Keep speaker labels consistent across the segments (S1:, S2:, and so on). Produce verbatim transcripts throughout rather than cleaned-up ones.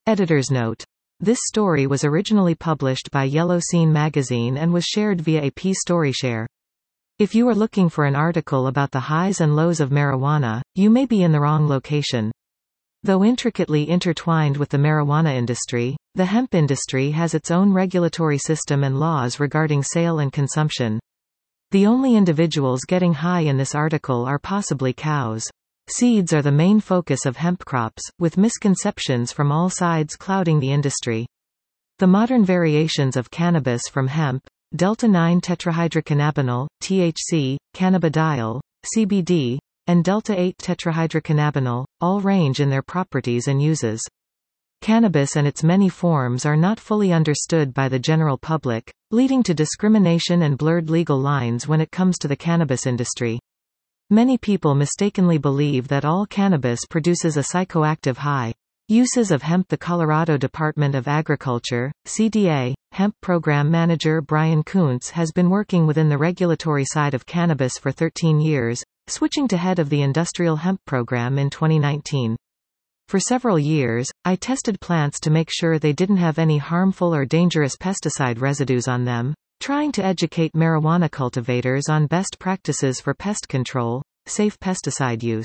S1: Editor's note. This story was originally published by Yellow Scene magazine and was shared via a P-StoryShare. If you are looking for an article about the highs and lows of marijuana, you may be in the wrong location. Though intricately intertwined with the marijuana industry, the hemp industry has its own regulatory system and laws regarding sale and consumption. The only individuals getting high in this article are possibly cows. Seeds are the main focus of hemp crops, with misconceptions from all sides clouding the industry. The modern variations of cannabis from hemp, delta nine tetrahydrocannabinol, T H C, cannabidiol, C B D, and delta eight tetrahydrocannabinol, all range in their properties and uses. Cannabis and its many forms are not fully understood by the general public, leading to discrimination and blurred legal lines when it comes to the cannabis industry. Many people mistakenly believe that all cannabis produces a psychoactive high. Uses of hemp. The Colorado Department of Agriculture, C D A, hemp program manager Brian Kuntz has been working within the regulatory side of cannabis for thirteen years, switching to head of the industrial hemp program in twenty nineteen. For several years, I tested plants to make sure they didn't have any harmful or dangerous pesticide residues on them, trying to educate marijuana cultivators on best practices for pest control, safe pesticide use.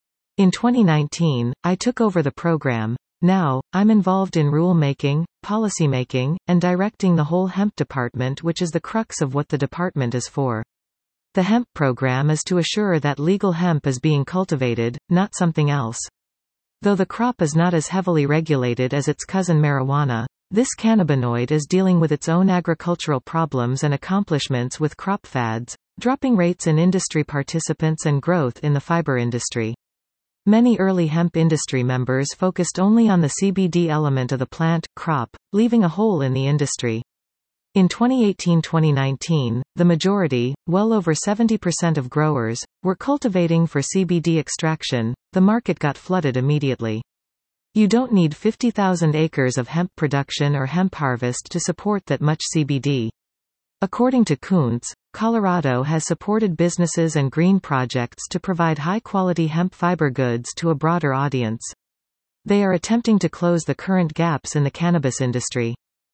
S1: In twenty nineteen, I took over the program. Now, I'm involved in rule-making, policy-making, and directing the whole hemp department, which is the crux of what the department is for. The hemp program is to assure that legal hemp is being cultivated, not something else. Though the crop is not as heavily regulated as its cousin marijuana, this cannabinoid is dealing with its own agricultural problems and accomplishments with crop fads, dropping rates in industry participants and growth in the fiber industry. Many early hemp industry members focused only on the C B D element of the plant, crop, leaving a hole in the industry. In twenty eighteen to twenty nineteen, the majority, well over seventy percent of growers, were cultivating for C B D extraction. The market got flooded immediately. You don't need fifty thousand acres of hemp production or hemp harvest to support that much C B D. According to Kuntz, Colorado has supported businesses and green projects to provide high-quality hemp fiber goods to a broader audience. They are attempting to close the current gaps in the cannabis industry.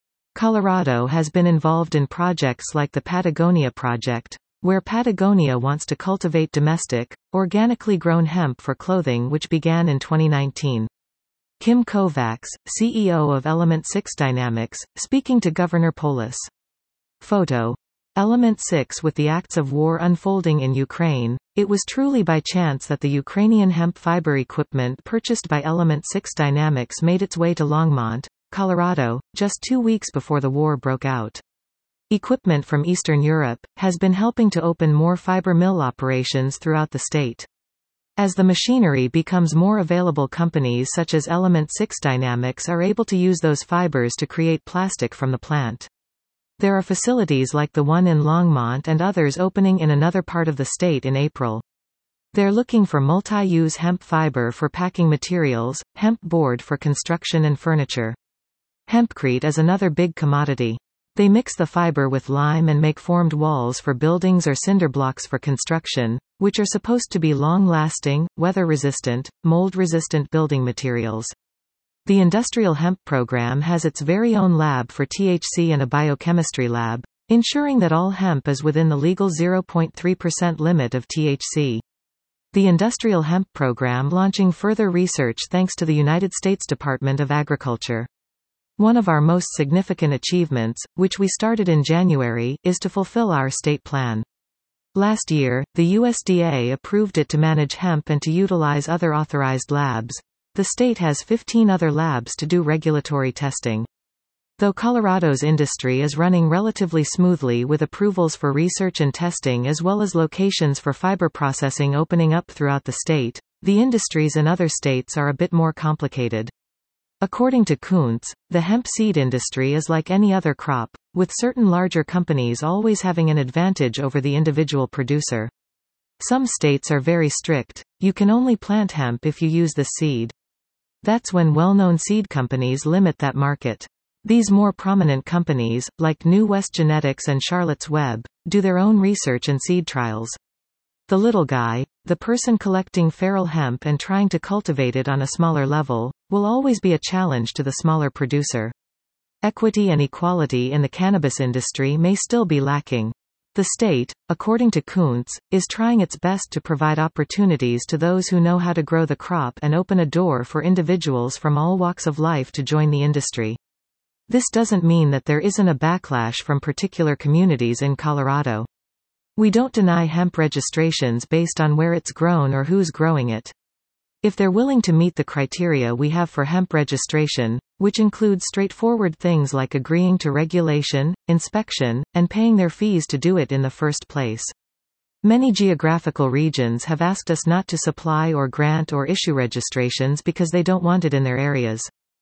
S1: Colorado has been involved in projects like the Patagonia Project, where Patagonia wants to cultivate domestic, organically grown hemp for clothing, which began in twenty nineteen. Kim Kovacs, C E O of Element six Dynamics, speaking to Governor Polis. Photo. Element six. With the acts of war unfolding in Ukraine, it was truly by chance that the Ukrainian hemp fiber equipment purchased by Element six Dynamics made its way to Longmont, Colorado, just two weeks before the war broke out. Equipment from Eastern Europe has been helping to open more fiber mill operations throughout the state. As the machinery becomes more available, companies such as Element six Dynamics are able to use those fibers to create plastic from the plant. There are facilities like the one in Longmont and others opening in another part of the state in April. They're looking for multi-use hemp fiber for packing materials, hemp board for construction and furniture. Hempcrete is another big commodity. They mix the fiber with lime and make formed walls for buildings or cinder blocks for construction, which are supposed to be long-lasting, weather-resistant, mold-resistant building materials. The industrial hemp program has its very own lab for T H C and a biochemistry lab, ensuring that all hemp is within the legal zero point three percent limit of T H C. The industrial hemp program launching further research thanks to the United States Department of Agriculture. One of our most significant achievements, which we started in January, is to fulfill our state plan. Last year, the U S D A approved it to manage hemp and to utilize other authorized labs. The state has fifteen other labs to do regulatory testing. Though Colorado's industry is running relatively smoothly with approvals for research and testing as well as locations for fiber processing opening up throughout the state, the industries in other states are a bit more complicated. According to Kuntz, the hemp seed industry is like any other crop, with certain larger companies always having an advantage over the individual producer. Some states are very strict. You can only plant hemp if you use the seed. That's when well-known seed companies limit that market. These more prominent companies, like New West Genetics and Charlotte's Web, do their own research and seed trials. The little guy, the person collecting feral hemp and trying to cultivate it on a smaller level, will always be a challenge to the smaller producer. Equity and equality in the cannabis industry may still be lacking. The state, according to Kuntz, is trying its best to provide opportunities to those who know how to grow the crop and open a door for individuals from all walks of life to join the industry. This doesn't mean that there isn't a backlash from particular communities in Colorado. We don't deny hemp registrations based on where it's grown or who's growing it. If they're willing to meet the criteria we have for hemp registration, which includes straightforward things like agreeing to regulation, inspection, and paying their fees to do it in the first place. Many geographical regions have asked us not to supply or grant or issue registrations because they don't want it in their areas.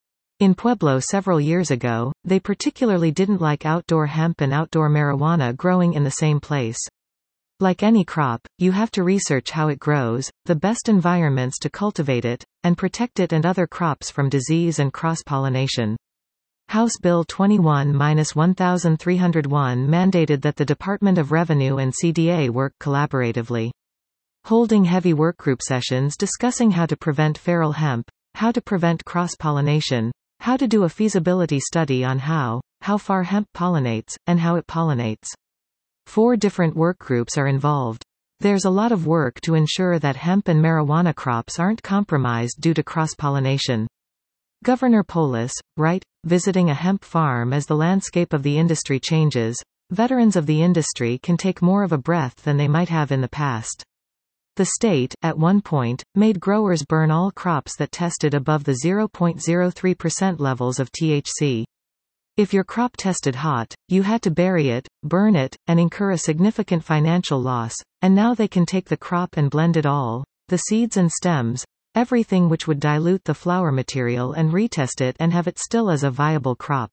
S1: In Pueblo several years ago, they particularly didn't like outdoor hemp and outdoor marijuana growing in the same place. Like any crop, you have to research how it grows, the best environments to cultivate it, and protect it and other crops from disease and cross-pollination. House Bill twenty-one dash thirteen oh one mandated that the Department of Revenue and C D A work collaboratively. Holding heavy workgroup sessions discussing how to prevent feral hemp, how to prevent cross-pollination, how to do a feasibility study on how, how far hemp pollinates, and how it pollinates. Four different workgroups are involved. There's a lot of work to ensure that hemp and marijuana crops aren't compromised due to cross-pollination. Governor Polis, right, visiting a hemp farm as the landscape of the industry changes, veterans of the industry can take more of a breath than they might have in the past. The state, at one point, made growers burn all crops that tested above the zero point zero three percent levels of T H C. If your crop tested hot, you had to bury it, burn it, and incur a significant financial loss, and now they can take the crop and blend it all, the seeds and stems, everything which would dilute the flower material and retest it and have it still as a viable crop.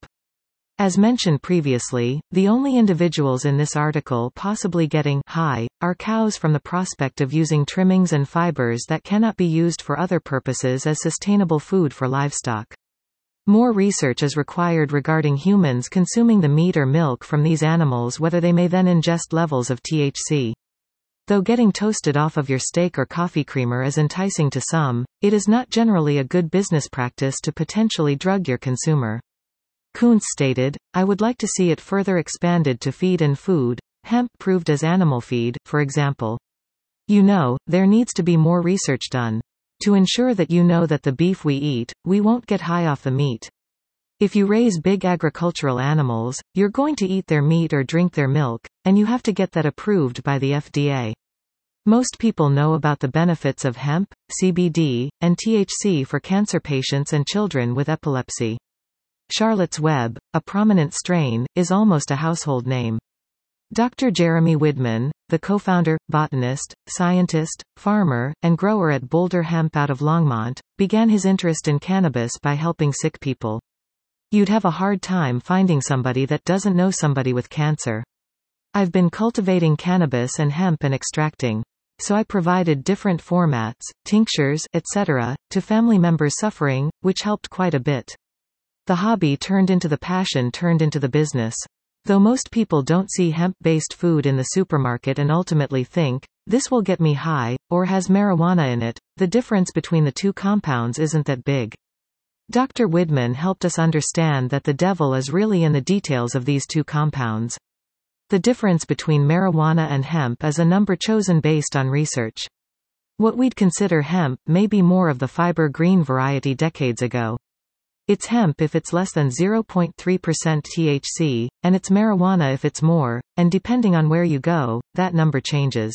S1: As mentioned previously, the only individuals in this article possibly getting high are cows from the prospect of using trimmings and fibers that cannot be used for other purposes as sustainable food for livestock. More research is required regarding humans consuming the meat or milk from these animals, whether they may then ingest levels of T H C. Though getting toasted off of your steak or coffee creamer is enticing to some, it is not generally a good business practice to potentially drug your consumer. Kuntz stated, "I would like to see it further expanded to feed and food, hemp proved as animal feed, for example. You know, there needs to be more research done. To ensure that you know that the beef we eat, we won't get high off the meat. If you raise big agricultural animals, you're going to eat their meat or drink their milk, and you have to get that approved by the F D A. Most people know about the benefits of hemp, C B D, and T H C for cancer patients and children with epilepsy. Charlotte's Web, a prominent strain, is almost a household name. Doctor Jeremy Widman, the co-founder, botanist, scientist, farmer, and grower at Boulder Hemp out of Longmont, began his interest in cannabis by helping sick people. You'd have a hard time finding somebody that doesn't know somebody with cancer. I've been cultivating cannabis and hemp and extracting. So I provided different formats, tinctures, et cetera, to family members suffering, which helped quite a bit. The hobby turned into the passion turned into the business. Though most people don't see hemp-based food in the supermarket and ultimately think, this will get me high, or has marijuana in it, the difference between the two compounds isn't that big. Doctor Widman helped us understand that the devil is really in the details of these two compounds. The difference between marijuana and hemp is a number chosen based on research. What we'd consider hemp may be more of the fiber green variety decades ago. It's hemp if it's less than zero point three percent T H C, and it's marijuana if it's more, and depending on where you go, that number changes.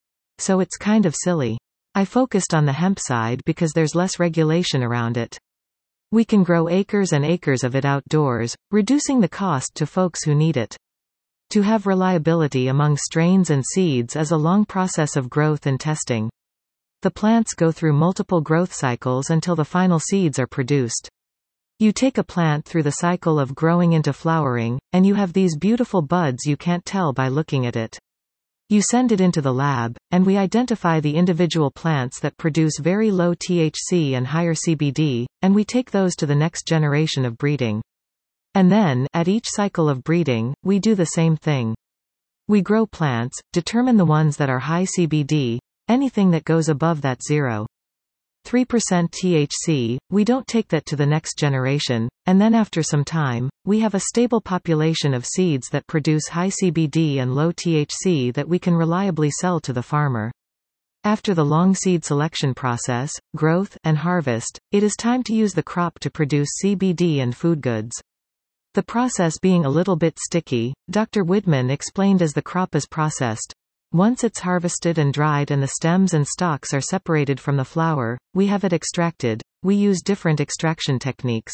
S1: So it's kind of silly. I focused on the hemp side because there's less regulation around it. We can grow acres and acres of it outdoors, reducing the cost to folks who need it. To have reliability among strains and seeds is a long process of growth and testing. The plants go through multiple growth cycles until the final seeds are produced. You take a plant through the cycle of growing into flowering, and you have these beautiful buds you can't tell by looking at it. You send it into the lab, and we identify the individual plants that produce very low T H C and higher C B D, and we take those to the next generation of breeding. And then, at each cycle of breeding, we do the same thing. We grow plants, determine the ones that are high C B D, anything that goes above that zero. three percent T H C, we don't take that to the next generation, and then after some time, we have a stable population of seeds that produce high C B D and low T H C that we can reliably sell to the farmer. After the long seed selection process, growth, and harvest, it is time to use the crop to produce C B D and food goods. The process being a little bit sticky, Doctor Widman explained as the crop is processed. Once it's harvested and dried and the stems and stalks are separated from the flower, we have it extracted. We use different extraction techniques.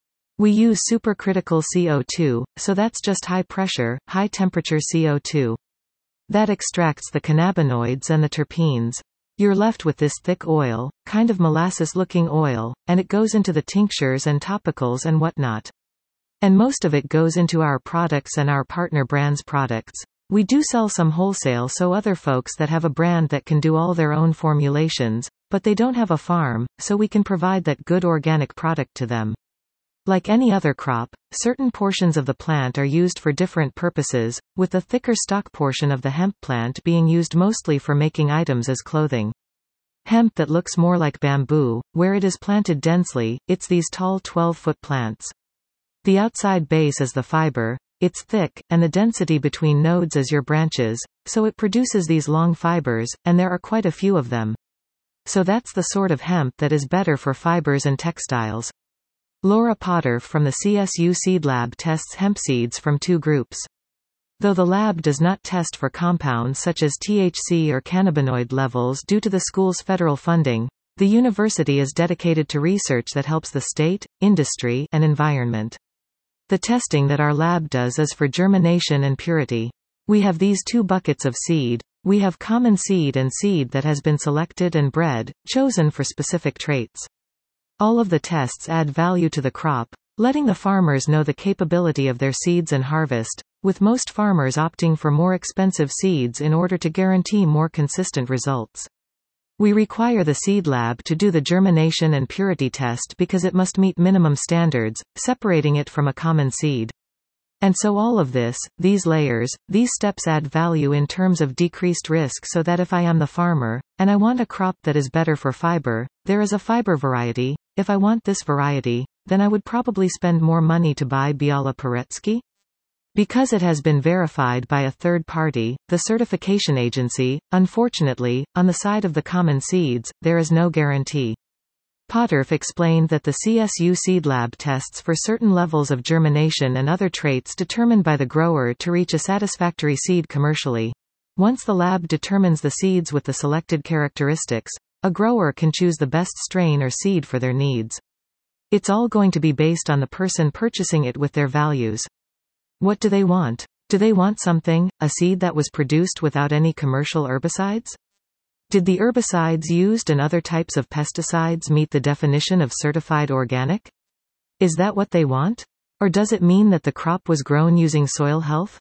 S1: We use supercritical C O two, so that's just high pressure, high temperature C O two. That extracts the cannabinoids and the terpenes. You're left with this thick oil, kind of molasses-looking oil, and it goes into the tinctures and topicals and whatnot. And most of it goes into our products and our partner brands' products. We do sell some wholesale so other folks that have a brand that can do all their own formulations, but they don't have a farm, so we can provide that good organic product to them. Like any other crop, certain portions of the plant are used for different purposes, with the thicker stalk portion of the hemp plant being used mostly for making items as clothing. Hemp that looks more like bamboo, where it is planted densely, it's these tall twelve-foot plants. The outside base is the fiber, it's thick, and the density between nodes is your branches, so it produces these long fibers, and there are quite a few of them. So that's the sort of hemp that is better for fibers and textiles. Laura Potter from the C S U Seed Lab tests hemp seeds from two groups. Though the lab does not test for compounds such as T H C or cannabinoid levels due to the school's federal funding, the university is dedicated to research that helps the state, industry, and environment. The testing that our lab does is for germination and purity. We have these two buckets of seed. We have common seed and seed that has been selected and bred, chosen for specific traits. All of the tests add value to the crop, letting the farmers know the capability of their seeds and harvest, with most farmers opting for more expensive seeds in order to guarantee more consistent results. We require the seed lab to do the germination and purity test because it must meet minimum standards, separating it from a common seed. And so all of this, these layers, these steps add value in terms of decreased risk so that if I am the farmer, and I want a crop that is better for fiber, there is a fiber variety. If I want this variety, then I would probably spend more money to buy Biala Paretsky. Because it has been verified by a third party, the certification agency, unfortunately, on the side of the common seeds, there is no guarantee. Potterf explained that the C S U Seed Lab tests for certain levels of germination and other traits determined by the grower to reach a satisfactory seed commercially. Once the lab determines the seeds with the selected characteristics, a grower can choose the best strain or seed for their needs. It's all going to be based on the person purchasing it with their values. What do they want? Do they want something, a seed that was produced without any commercial herbicides? Did the herbicides used and other types of pesticides meet the definition of certified organic? Is that what they want? Or does it mean that the crop was grown using soil health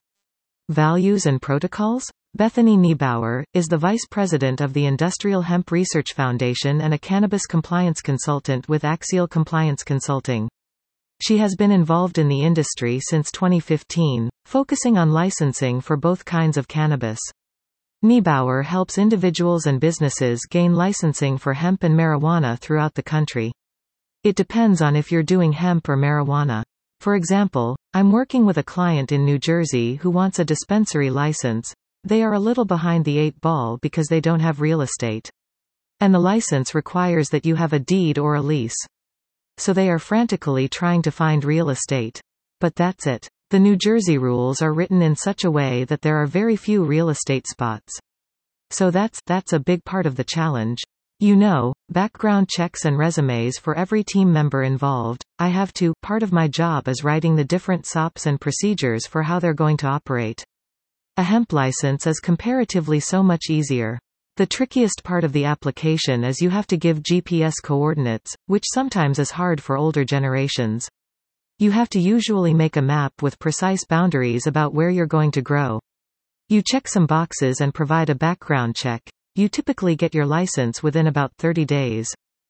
S1: values and protocols? Bethany Niebauer is the vice president of the Industrial Hemp Research Foundation and a cannabis compliance consultant with Axial Compliance Consulting. She has been involved in the industry since twenty fifteen, focusing on licensing for both kinds of cannabis. Niebauer helps individuals and businesses gain licensing for hemp and marijuana throughout the country. It depends on if you're doing hemp or marijuana. For example, I'm working with a client in New Jersey who wants a dispensary license. They are a little behind the eight ball because they don't have real estate. And the license requires that you have a deed or a lease. So they are frantically trying to find real estate. But that's it. The New Jersey rules are written in such a way that there are very few real estate spots. So that's, that's a big part of the challenge. You know, background checks and resumes for every team member involved. I have to, part of my job is writing the different S O Ps and procedures for how they're going to operate. A hemp license is comparatively so much easier. The trickiest part of the application is you have to give G P S coordinates, which sometimes is hard for older generations. You have to usually make a map with precise boundaries about where you're going to grow. You check some boxes and provide a background check. You typically get your license within about thirty days.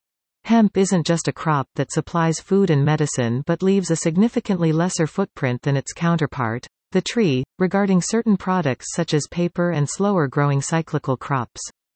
S1: Hemp isn't just a crop that supplies food and medicine but leaves a significantly lesser footprint than its counterpart, the tree, regarding certain products such as paper and slower-growing cyclical crops.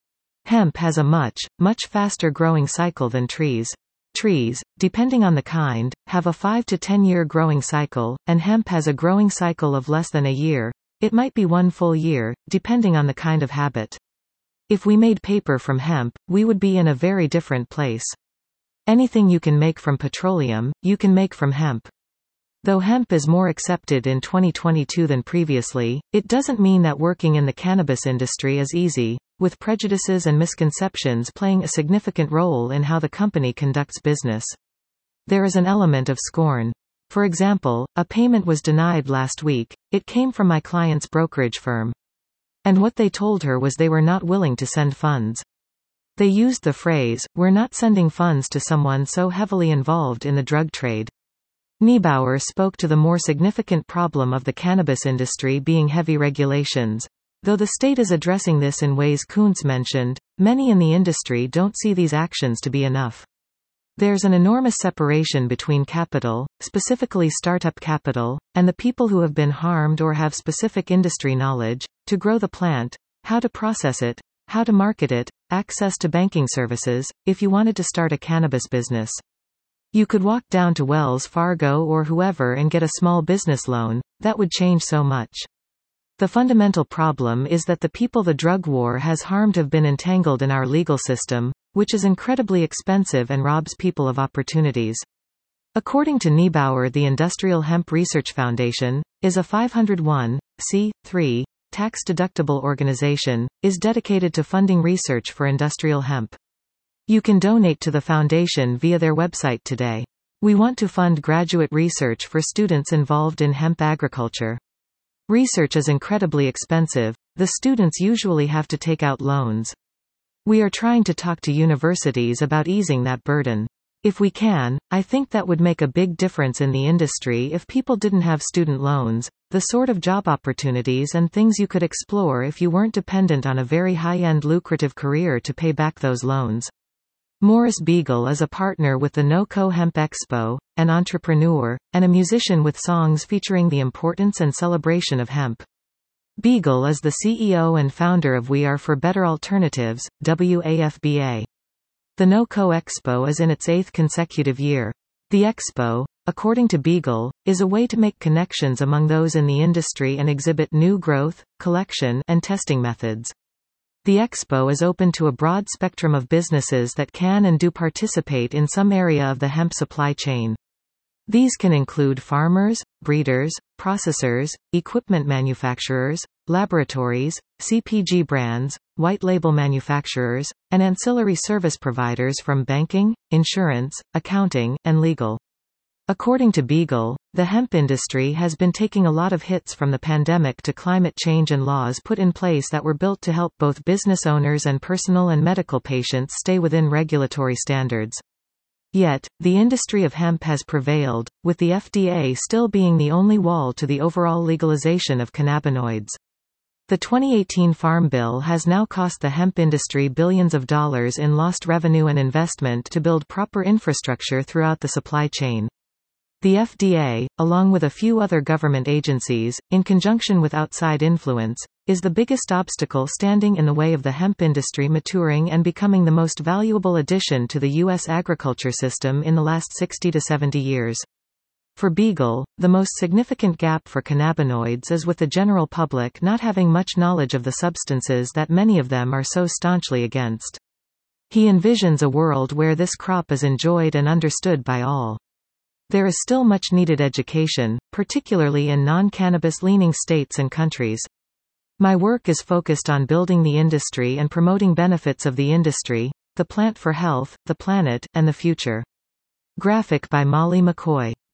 S1: Hemp has a much, much faster growing cycle than trees. Trees, depending on the kind, have a five to ten year growing cycle, and hemp has a growing cycle of less than a year. It might be one full year, depending on the kind of habit. If we made paper from hemp, we would be in a very different place. Anything you can make from petroleum, you can make from hemp. Though hemp is more accepted in twenty twenty-two than previously, it doesn't mean that working in the cannabis industry is easy, with prejudices and misconceptions playing a significant role in how the company conducts business. There is an element of scorn. For example, a payment was denied last week. It came from my client's brokerage firm. And what they told her was they were not willing to send funds. They used the phrase, "We're not sending funds to someone so heavily involved in the drug trade." Niebauer spoke to the more significant problem of the cannabis industry being heavy regulations. Though the state is addressing this in ways Kuntz mentioned, many in the industry don't see these actions to be enough. There's an enormous separation between capital, specifically startup capital, and the people who have been harmed or have specific industry knowledge, to grow the plant, how to process it, how to market it, access to banking services. If you wanted to start a cannabis business, you could walk down to Wells Fargo or whoever and get a small business loan. That would change so much. The fundamental problem is that the people the drug war has harmed have been entangled in our legal system, which is incredibly expensive and robs people of opportunities. According to Niebauer, the Industrial Hemp Research Foundation is a five hundred one c three tax-deductible organization, is dedicated to funding research for industrial hemp. You can donate to the foundation via their website today. We want to fund graduate research for students involved in hemp agriculture. Research is incredibly expensive. The students usually have to take out loans. We are trying to talk to universities about easing that burden. If we can, I think that would make a big difference in the industry if people didn't have student loans, the sort of job opportunities and things you could explore if you weren't dependent on a very high-end lucrative career to pay back those loans. Morris Beagle is a partner with the NOCO Hemp Expo, an entrepreneur, and a musician with songs featuring the importance and celebration of hemp. Beagle is the C E O and founder of We Are for Better Alternatives, W A F B A. The NOCO Expo is in its eighth consecutive year. The Expo, according to Beagle, is a way to make connections among those in the industry and exhibit new growth, collection, and testing methods. The Expo is open to a broad spectrum of businesses that can and do participate in some area of the hemp supply chain. These can include farmers, breeders, processors, equipment manufacturers, laboratories, C P G brands, white label manufacturers, and ancillary service providers from banking, insurance, accounting, and legal. According to Beagle, the hemp industry has been taking a lot of hits from the pandemic to climate change and laws put in place that were built to help both business owners and personal and medical patients stay within regulatory standards. Yet, the industry of hemp has prevailed, with the F D A still being the only wall to the overall legalization of cannabinoids. The twenty eighteen Farm Bill has now cost the hemp industry billions of dollars in lost revenue and investment to build proper infrastructure throughout the supply chain. The F D A, along with a few other government agencies, in conjunction with outside influence, is the biggest obstacle standing in the way of the hemp industry maturing and becoming the most valuable addition to the U S agriculture system in the last sixty to seventy years. For Beagle, the most significant gap for cannabinoids is with the general public not having much knowledge of the substances that many of them are so staunchly against. He envisions a world where this crop is enjoyed and understood by all. There is still much needed education, particularly in non-cannabis leaning states and countries. My work is focused on building the industry and promoting benefits of the industry, the plant for health, the planet, and the future. Graphic by Molly McCoy.